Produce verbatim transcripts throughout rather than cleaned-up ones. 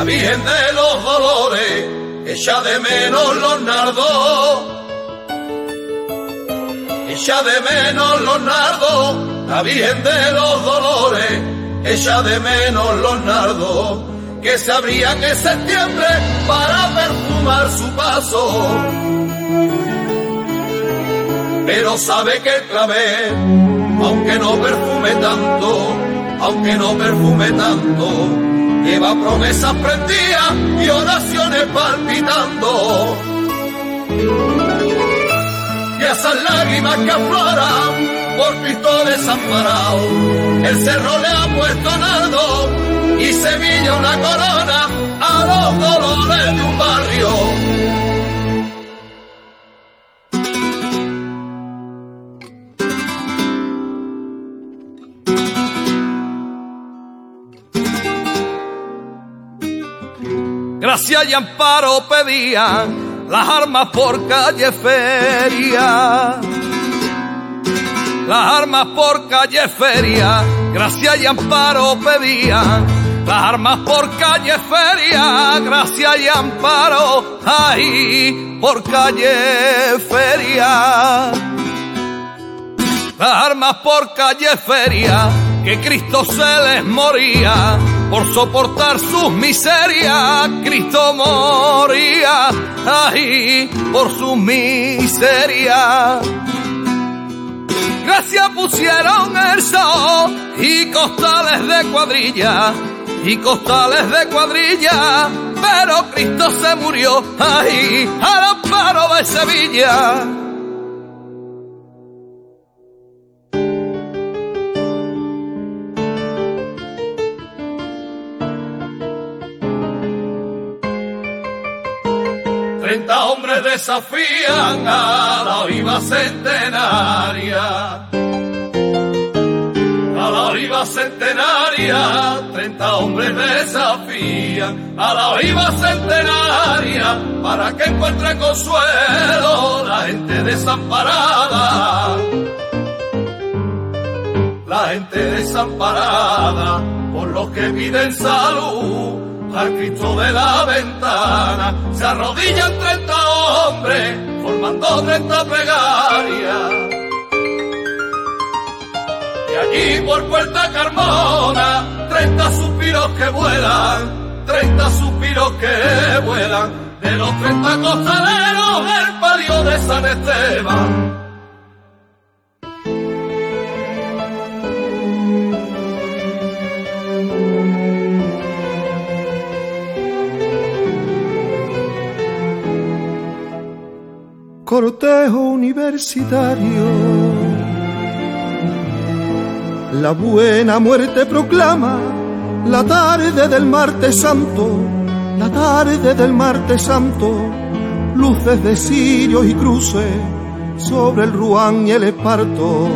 Virgen de los Dolores echa de menos los nardos, echa de menos los nardos, la Virgen de los Dolores echa de menos los nardos que se abrían en septiembre para perfumar su paso. Pero sabe que el clavel, aunque no perfume tanto, aunque no perfume tanto, lleva promesas prendidas y oraciones palpitando. Y esas lágrimas que afloran por Cristo desamparado, el cerro le ha puesto nardo y Sevilla una corona a los dolores de un barrio. Gracia y amparo pedían las armas por calle feria, las armas por calle feria, gracia y amparo pedían las armas por calle feria, gracia y amparo ahí por calle feria, las armas por calle feria, que Cristo se les moría por soportar sus miserias, Cristo moría ahí por sus miserias. Gracias pusieron el sol y costales de cuadrilla, y costales de cuadrilla, pero Cristo se murió ahí al amparo de Sevilla. Treinta hombres desafían a la oliva centenaria, a la oliva centenaria. Treinta hombres desafían a la oliva centenaria para que encuentre consuelo la gente desamparada, la gente desamparada por los que piden salud. Al Cristo de la ventana se arrodillan treinta hombres formando treinta plegarias. Y allí por Puerta Carmona treinta suspiros que vuelan, treinta suspiros que vuelan de los treinta costaleros del palio de San Esteban. Cortejo universitario, la buena muerte proclama la tarde del martes santo, la tarde del martes santo, luces de cirios y cruces sobre el Ruán y el Esparto,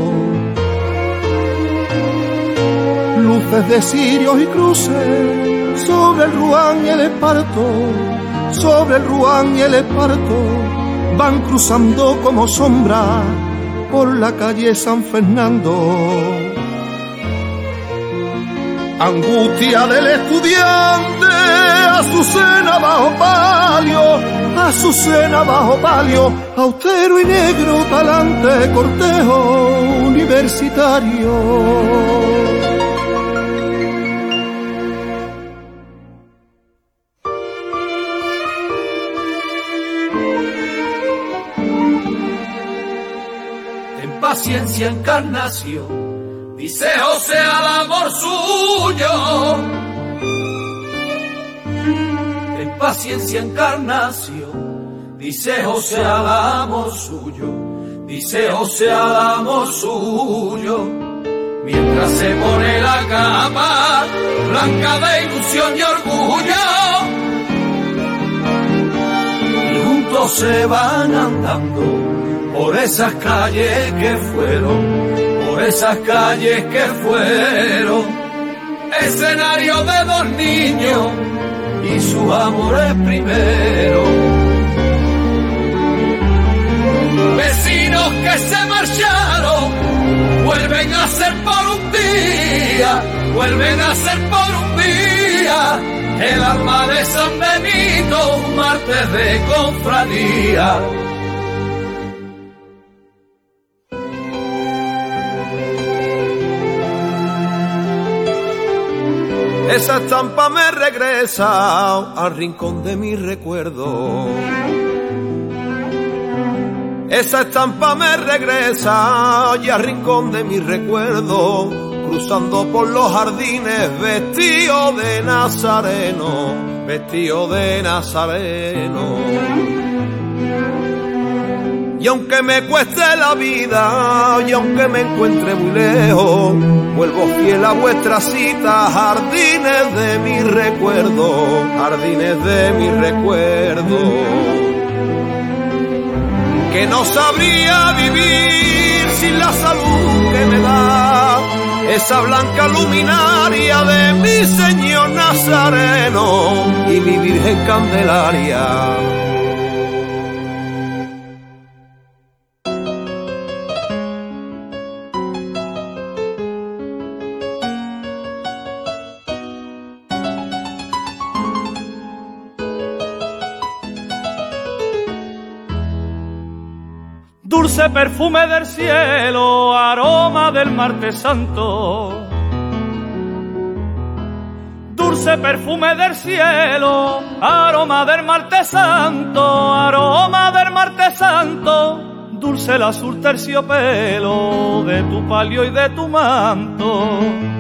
luces de cirios y cruces sobre el Ruán y el Esparto, sobre el Ruán y el Esparto. Van cruzando como sombra por la calle San Fernando. Angustia del estudiante, azucena bajo palio, azucena bajo palio, austero y negro talante, cortejo universitario. Paciencia, encarnación, dice José al amor suyo. En paciencia, encarnación, dice José al amor suyo, dice José al amor suyo. Mientras se pone la capa blanca de ilusión y orgullo, y juntos se van andando por esas calles que fueron, por esas calles que fueron, escenario de dos niños y sus amores primero. Vecinos que se marcharon, vuelven a ser por un día, vuelven a ser por un día, el alma de San Benito, un martes de cofradía. Esa estampa me regresa al rincón de mi recuerdo. Esa estampa me regresa y al rincón de mi recuerdo, cruzando por los jardines vestido de nazareno, vestido de nazareno. Y aunque me cueste la vida y aunque me encuentre muy lejos, vuelvo fiel a vuestra cita, jardines de mi recuerdo, jardines de mi recuerdo. Que no sabría vivir sin la salud que me da esa blanca luminaria de mi Señor Nazareno y mi Virgen Candelaria. Dulce perfume del cielo, aroma del martes santo. Dulce perfume del cielo, aroma del martes santo, aroma del martes santo. Dulce el azul terciopelo de tu palio y de tu manto.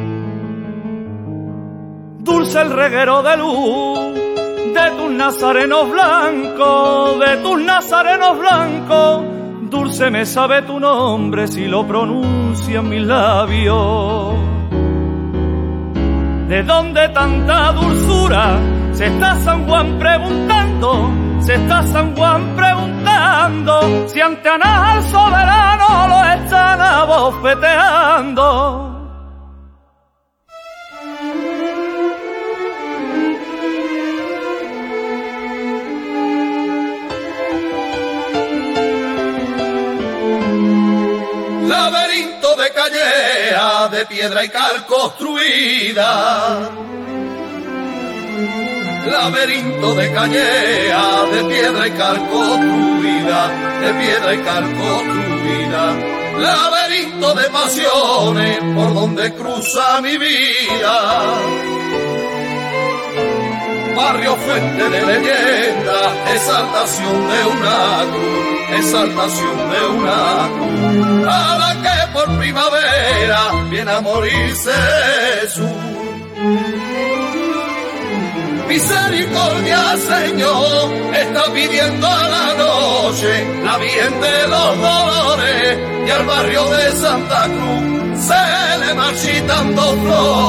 Dulce el reguero de luz de tus nazarenos blancos, de tus nazarenos blancos. Dulce me sabe tu nombre si lo pronuncian mis labios. ¿De dónde tanta dulzura? Se está San Juan preguntando, se está San Juan preguntando, si ante Aná al soberano lo están abofeteando. Laberinto de callea, de piedra y cal construida. Laberinto de callea, de piedra y cal construida, de piedra y cal construida. Laberinto de pasiones por donde cruza mi vida. Barrio fuente de leyenda, exaltación de una cruz, exaltación de una cruz, a la que por primavera viene a morirse Jesús. Misericordia, Señor, está pidiendo a la noche la Virgen de los Dolores, y al barrio de Santa Cruz se le marchitan dos flores.